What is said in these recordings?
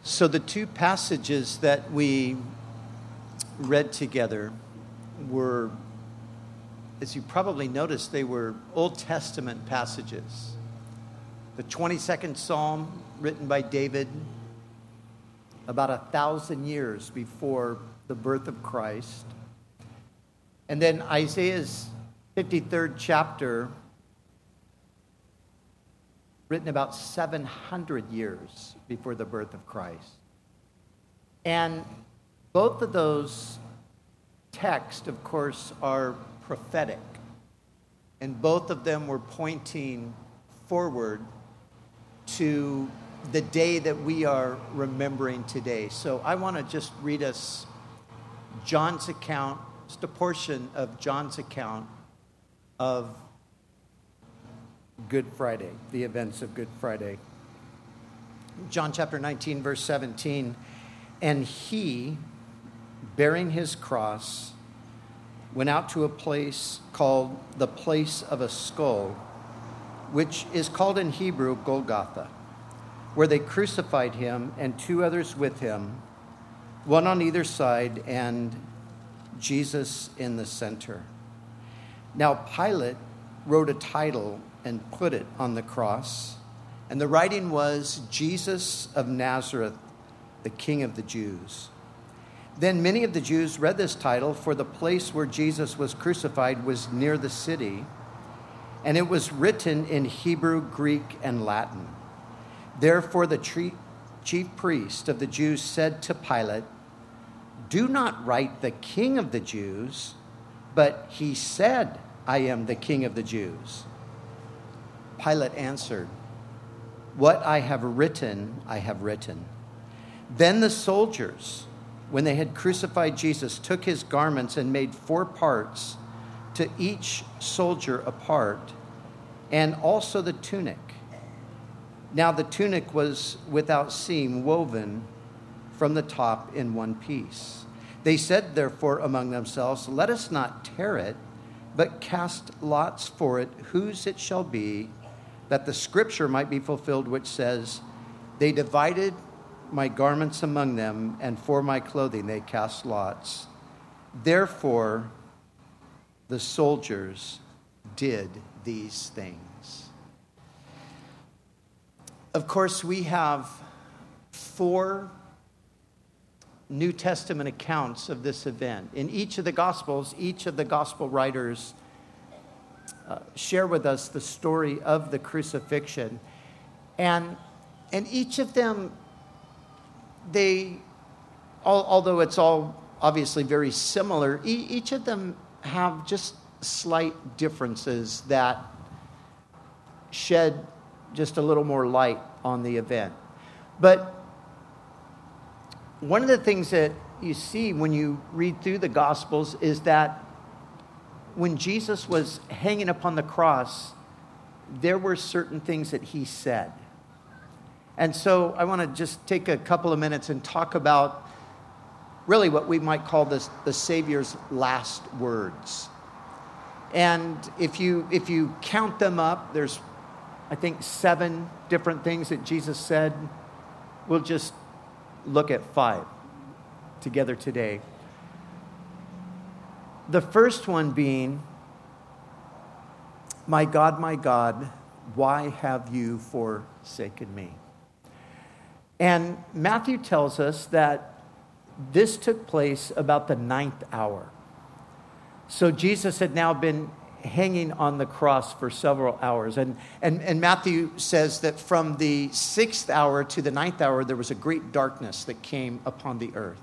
So the two passages that we read together were, as you probably noticed, they were Old Testament passages. The 22nd Psalm, written by David about 1,000 years before the birth of Christ. And then Isaiah's 53rd chapter, written about 700 years before the birth of Christ. And both of those texts, of course, are prophetic. And both of them were pointing forward to the day that we are remembering today. So I want to just read us John's account, just a portion of John's account of Good Friday, the events of Good Friday. John chapter 19, verse 17. And he, bearing his cross, went out to a place called the place of a skull, which is called in Hebrew Golgotha, where they crucified him and two others with him, one on either side, and Jesus in the center. Now Pilate wrote a title and put it on the cross, and the writing was, Jesus of Nazareth, the King of the Jews. Then many of the Jews read this title, for the place where Jesus was crucified was near the city, and it was written in Hebrew, Greek, and Latin. Therefore the chief priest of the Jews said to Pilate, do not write the King of the Jews, but he said, I am the King of the Jews. Pilate answered, what I have written, I have written. Then the soldiers, when they had crucified Jesus, took his garments and made 4 parts, to each soldier a part, and also the tunic. Now the tunic was without seam, woven from the top in one piece. They said, therefore, among themselves, let us not tear it, but cast lots for it, whose it shall be, that the scripture might be fulfilled, which says, they divided my garments among them, and for my clothing they cast lots. Therefore, the soldiers did these things. Of course, we have 4 New Testament accounts of this event. In each of the Gospels, each of the Gospel writers share with us the story of the crucifixion. And each of them, although it's all obviously very similar, each of them have just slight differences that shed just a little more light on the event. But one of the things that you see when you read through the Gospels is that when Jesus was hanging upon the cross, there were certain things that he said. And so I want to just take a couple of minutes and talk about really what we might call the Savior's last words. And if you count them up, there's, I think, 7 different things that Jesus said. We'll just look at 5 together today. The first one being, my God, why have you forsaken me? And Matthew tells us that this took place about the 9th hour. So Jesus had now been hanging on the cross for several hours. And Matthew says that from the 6th hour to the 9th hour, there was a great darkness that came upon the earth.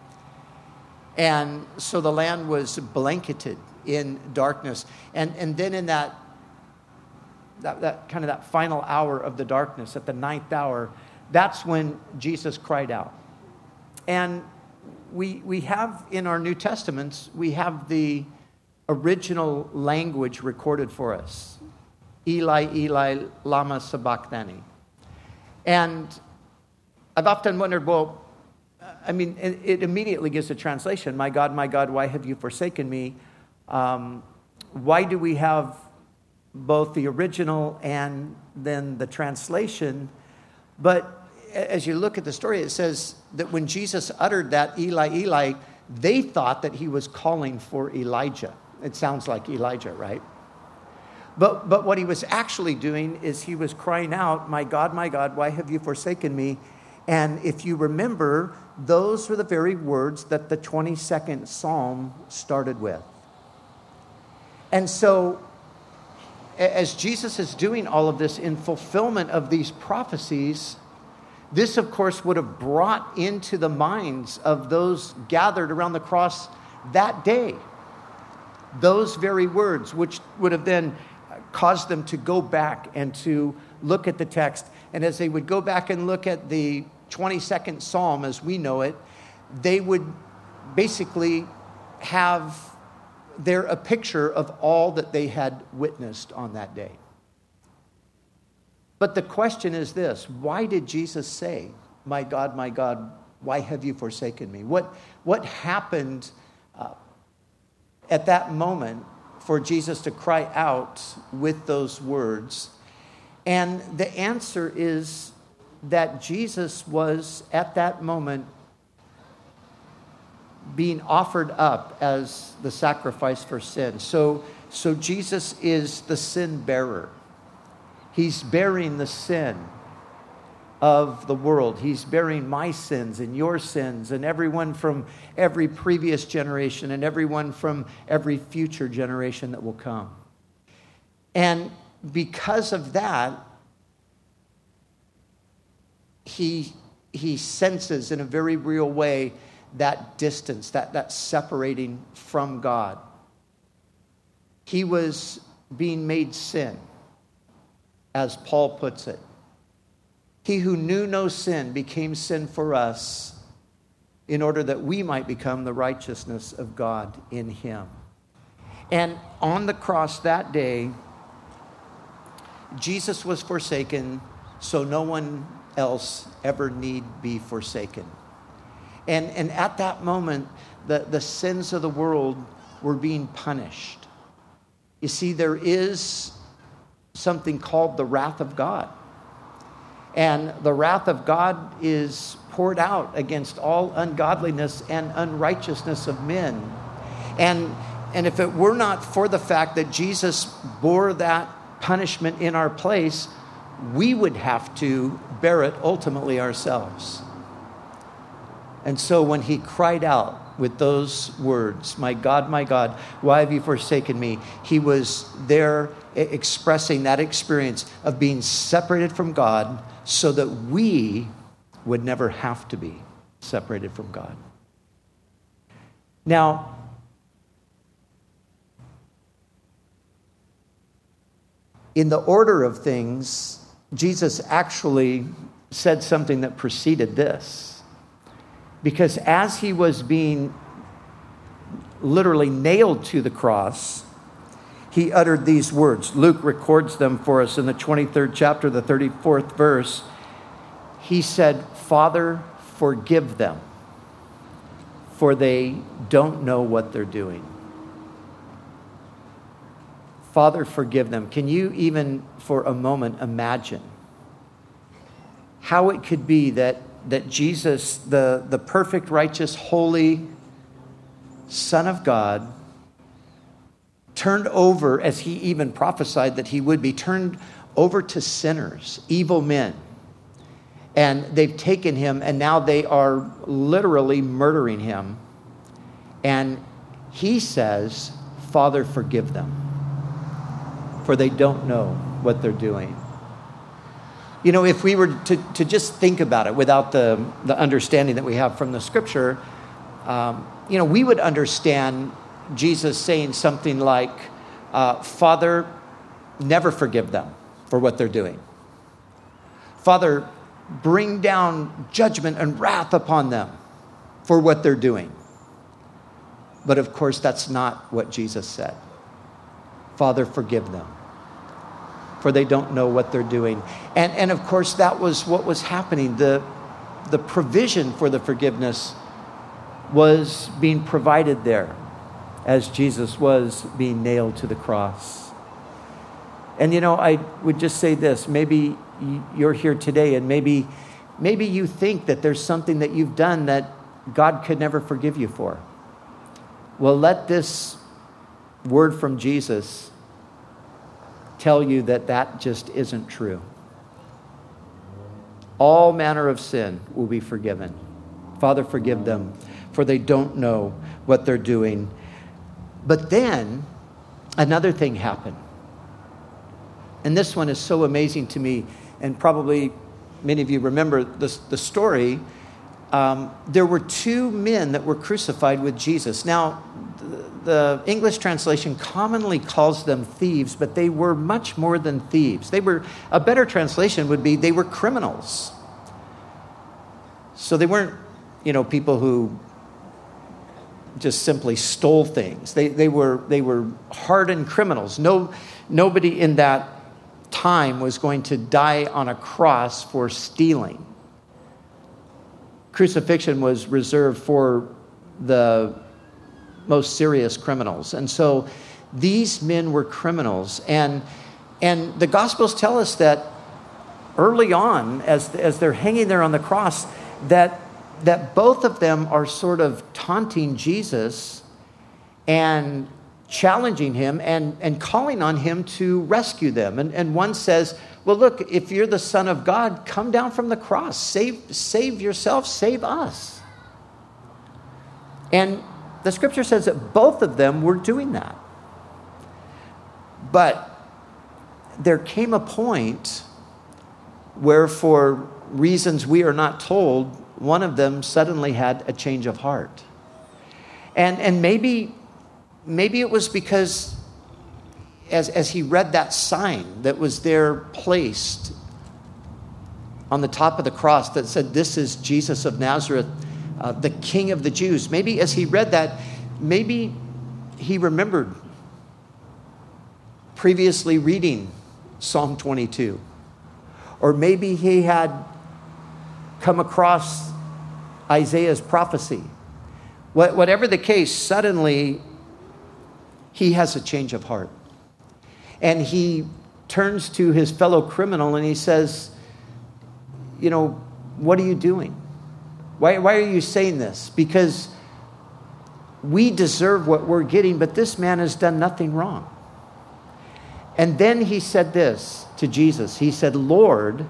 And so the land was blanketed in darkness. And then in that kind of that final hour of the darkness, at the 9th hour, that's when Jesus cried out. And we have in our New Testaments, we have the original language recorded for us. Eli, Eli, lama sabachthani. And I've often wondered, well, I mean, it immediately gives a translation. My God, why have you forsaken me? Why do we have both the original and then the translation? But as you look at the story, it says that when Jesus uttered that, Eli, Eli, they thought that he was calling for Elijah. It sounds like Elijah, right? But what he was actually doing is he was crying out, my God, why have you forsaken me? And if you remember, those were the very words that the 22nd Psalm started with. And so, as Jesus is doing all of this in fulfillment of these prophecies, this, of course, would have brought into the minds of those gathered around the cross that day those very words, which would have then caused them to go back and to look at the text. And as they would go back and look at the 22nd Psalm as we know it, they would basically have there a picture of all that they had witnessed on that day. But the question is this: why did Jesus say, my God, why have you forsaken me? What happened at that moment for Jesus to cry out with those words? And the answer is that Jesus was at that moment being offered up as the sacrifice for sin. So Jesus is the sin bearer. He's bearing the sin of the world. He's bearing my sins and your sins and everyone from every previous generation and everyone from every future generation that will come. And because of that, he senses in a very real way that distance, that separating from God. He was being made sin, as Paul puts it. He who knew no sin became sin for us in order that we might become the righteousness of God in him. And on the cross that day, Jesus was forsaken so no one else ever need be forsaken. And at that moment, the sins of the world were being punished. You see, there is something called the wrath of God. And the wrath of God is poured out against all ungodliness and unrighteousness of men. And if it were not for the fact that Jesus bore that punishment in our place, we would have to bear it ultimately ourselves. And so when he cried out with those words, my God, why have you forsaken me? He was there expressing that experience of being separated from God so that we would never have to be separated from God. Now, in the order of things, Jesus actually said something that preceded this. Because as he was being literally nailed to the cross, he uttered these words. Luke records them for us in the 23rd chapter, the 34th verse. He said, Father, forgive them, for they don't know what they're doing. Father, forgive them. Can you even for a moment imagine how it could be that Jesus, the perfect, righteous, holy Son of God, turned over, as he even prophesied that he would be, turned over to sinners, evil men. And they've taken him, and now they are literally murdering him. And he says, Father, forgive them, for they don't know what they're doing. You know, if we were to just think about it without the understanding that we have from the scripture, we would understand Jesus saying something like, Father, never forgive them for what they're doing. Father, bring down judgment and wrath upon them for what they're doing. But of course, that's not what Jesus said. Father, forgive them, for they don't know what they're doing. And of course, that was what was happening. The provision for the forgiveness was being provided there as Jesus was being nailed to the cross. And I would just say this, maybe you're here today and maybe Maybe you think that there's something that you've done that God could never forgive you for. Well, let this word from Jesus tell you that that just isn't true. All manner of sin will be forgiven. Father, forgive them, for they don't know what they're doing. But then another thing happened. And this one is so amazing to me, and probably many of you remember the story. There were two men that were crucified with Jesus. Now, the English translation commonly calls them thieves, but they were much more than thieves. A better translation would be they were criminals. So they weren't, people who just simply stole things. They were hardened criminals. Nobody in that time was going to die on a cross for stealing. Crucifixion was reserved for the most serious criminals. And so these men were criminals. And the Gospels tell us that early on, as they're hanging there on the cross, that both of them are sort of taunting Jesus and challenging him and calling on him to rescue them. And one says, well, look, if you're the Son of God, come down from the cross. Save yourself, save us. And the scripture says that both of them were doing that. But there came a point where, for reasons we are not told, one of them suddenly had a change of heart. And maybe it was because as he read that sign that was there placed on the top of the cross that said, "This is Jesus of Nazareth, the King of the Jews." Maybe as he read that, maybe he remembered previously reading Psalm 22. Or maybe he had come across Isaiah's prophecy. Whatever the case, suddenly he has a change of heart. And he turns to his fellow criminal and he says, what are you doing? Why are you saying this? Because we deserve what we're getting, but this man has done nothing wrong. And then he said this to Jesus. He said, "Lord,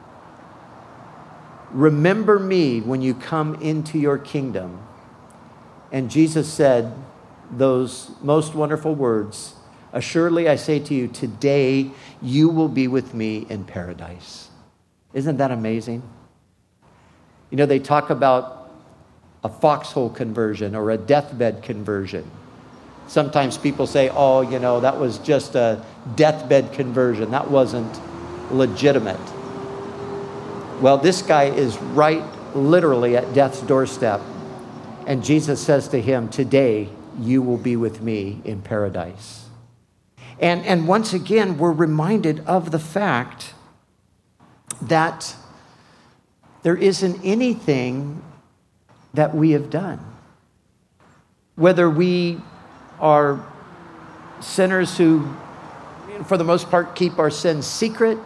remember me when you come into your kingdom." And Jesus said those most wonderful words, "Assuredly I say to you, today you will be with me in paradise." Isn't that amazing? They talk about a foxhole conversion or a deathbed conversion. Sometimes people say, that was just a deathbed conversion. That wasn't legitimate. Well, this guy is right literally at death's doorstep. And Jesus says to him, "Today you will be with me in paradise." And once again, we're reminded of the fact that there isn't anything that we have done. Whether we are sinners who, for the most part, keep our sins secret,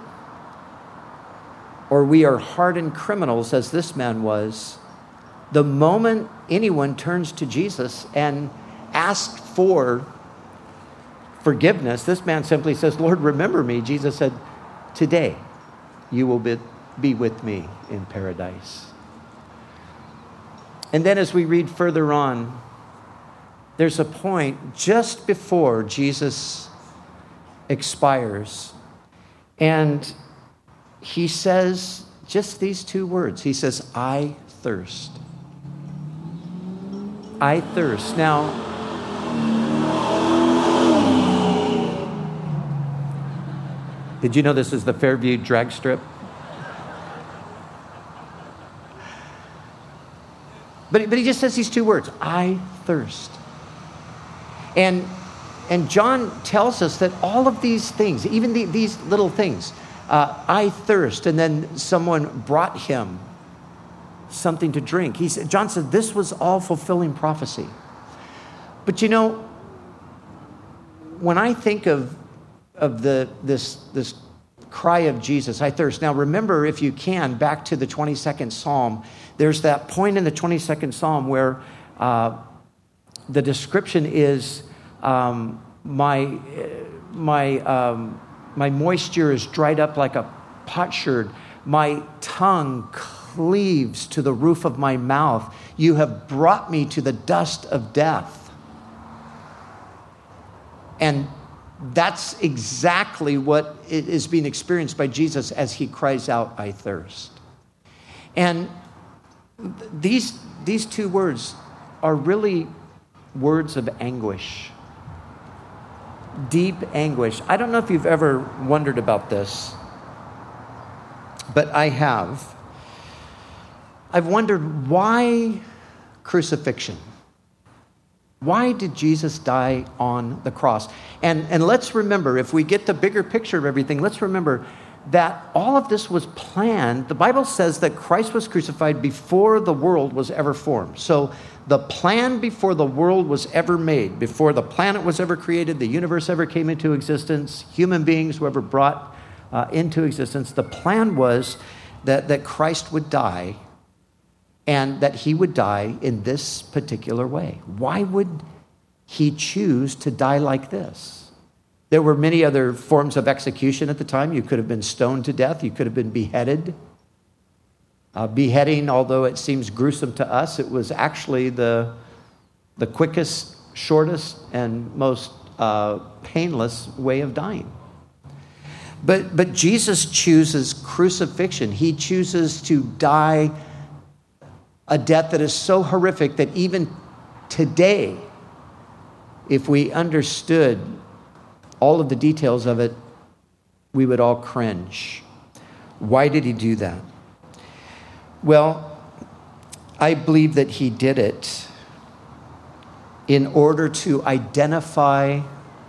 or we are hardened criminals, as this man was, the moment anyone turns to Jesus and asks for forgiveness, this man simply says, "Lord, remember me." Jesus said, "Today you will be with me in paradise." And then as we read further on, there's a point just before Jesus expires, and he says just these two words. He says, "I thirst." I thirst. Now, did you know this is the Fairview drag strip? But he just says these two words, "I thirst." And John tells us that all of these things, even these little things, "I thirst," and then someone brought him something to drink. John said this was all fulfilling prophecy. But when I think of this cry of Jesus, I thirst. Now remember, if you can, back to the 22nd Psalm, there's that point in the 22nd Psalm where the description is, my moisture is dried up like a potsherd. My tongue cleaves to the roof of my mouth. You have brought me to the dust of death. And that's exactly what is being experienced by Jesus as he cries out, I thirst. And these two words are really words of anguish. Deep anguish. I don't know if you've ever wondered about this, but I have. I've wondered, why crucifixion? Why did Jesus die on the cross? And let's remember, if we get the bigger picture of everything, let's remember that all of this was planned. The Bible says that Christ was crucified before the world was ever formed. So the plan before the world was ever made, before the planet was ever created, the universe ever came into existence, human beings were ever brought into existence, the plan was that Christ would die, and that he would die in this particular way. Why would he choose to die like this? There were many other forms of execution at the time. You could have been stoned to death. You could have been beheaded. Beheading, although it seems gruesome to us, it was actually the quickest, shortest, and most painless way of dying. But Jesus chooses crucifixion. He chooses to die a death that is so horrific that even today, if we understood all of the details of it, we would all cringe. Why did he do that? Well, I believe that he did it in order to identify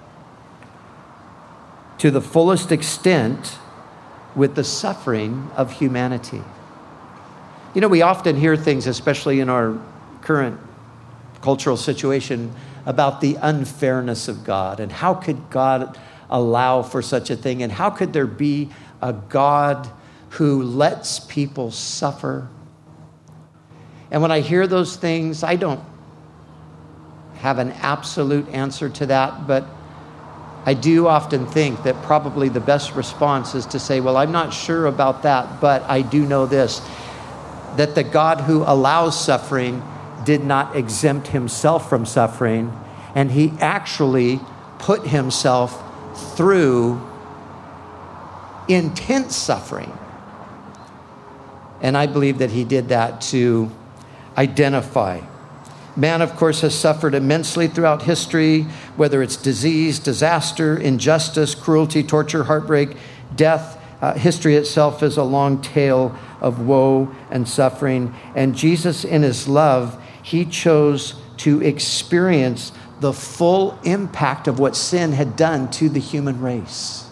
to the fullest extent with the suffering of humanity. You know, we often hear things, especially in our current cultural situation, about the unfairness of God, and how could God allow for such a thing, and how could there be a God who lets people suffer? And when I hear those things, I don't have an absolute answer to that, but I do often think that probably the best response is to say, well, I'm not sure about that, but I do know this, that the God who allows suffering did not exempt himself from suffering, and he actually put himself through intense suffering. And I believe that he did that to identify. Man, of course, has suffered immensely throughout history, whether it's disease, disaster, injustice, cruelty, torture, heartbreak, death. History itself is a long tale of woe and suffering. And Jesus, in his love, he chose to experience the full impact of what sin had done to the human race.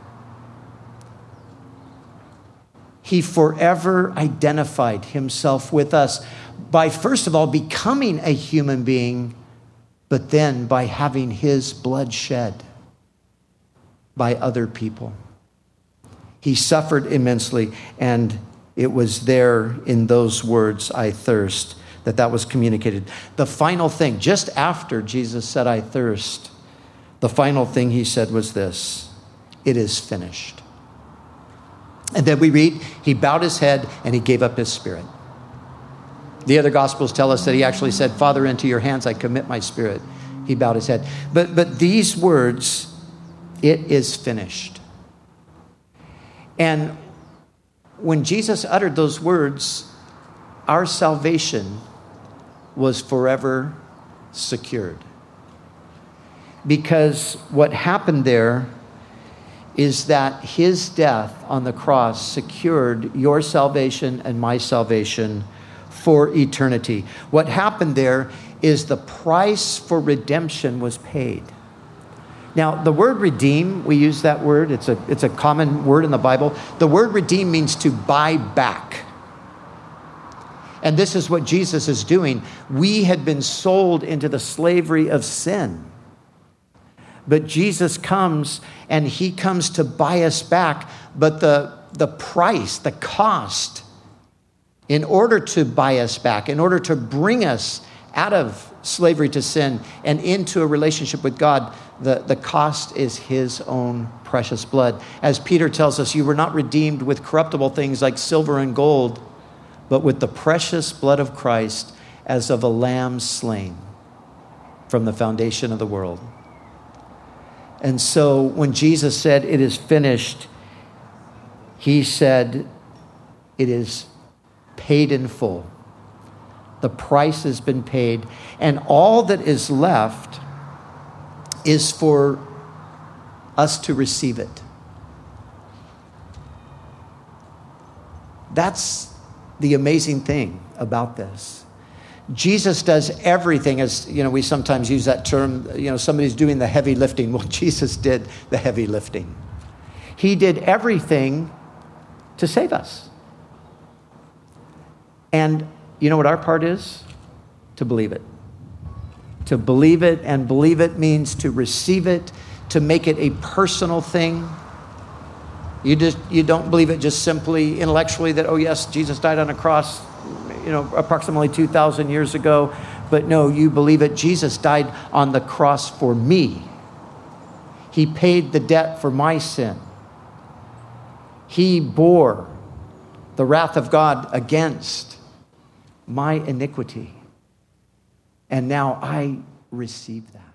He forever identified himself with us by, first of all, becoming a human being, but then by having his blood shed by other people. He suffered immensely, and it was there in those words, I thirst, that was communicated. The final thing, just after Jesus said, I thirst, the final thing he said was this: it is finished. And then we read, he bowed his head and he gave up his spirit. The other Gospels tell us that he actually said, Father, into your hands I commit my spirit. He bowed his head. But these words, it is finished. And when Jesus uttered those words, our salvation was forever secured. Because what happened there is that his death on the cross secured your salvation and my salvation for eternity. What happened there is the price for redemption was paid. Now, the word redeem, we use that word. It's a common word in the Bible. The word redeem means to buy back. And this is what Jesus is doing. We had been sold into the slavery of sin. But Jesus comes, and he comes to buy us back. But the price, the cost, in order to buy us back, in order to bring us out of slavery to sin and into a relationship with God, the cost is his own precious blood. As Peter tells us, you were not redeemed with corruptible things like silver and gold, but with the precious blood of Christ, as of a lamb slain from the foundation of the world. And so when Jesus said, "It is finished," he said, "It is paid in full." The price has been paid, and all that is left is for us to receive it. That's the amazing thing about this. Jesus does everything, as we sometimes use that term, somebody's doing the heavy lifting. Well, Jesus did the heavy lifting. He did everything to save us. And you know what our part is? To believe it. To believe it, and believe it means to receive it, to make it a personal thing. You don't believe it just simply intellectually that, oh yes, Jesus died on a cross, approximately 2,000 years ago. But no, you believe it. Jesus died on the cross for me. He paid the debt for my sin. He bore the wrath of God against my iniquity. And now I receive that.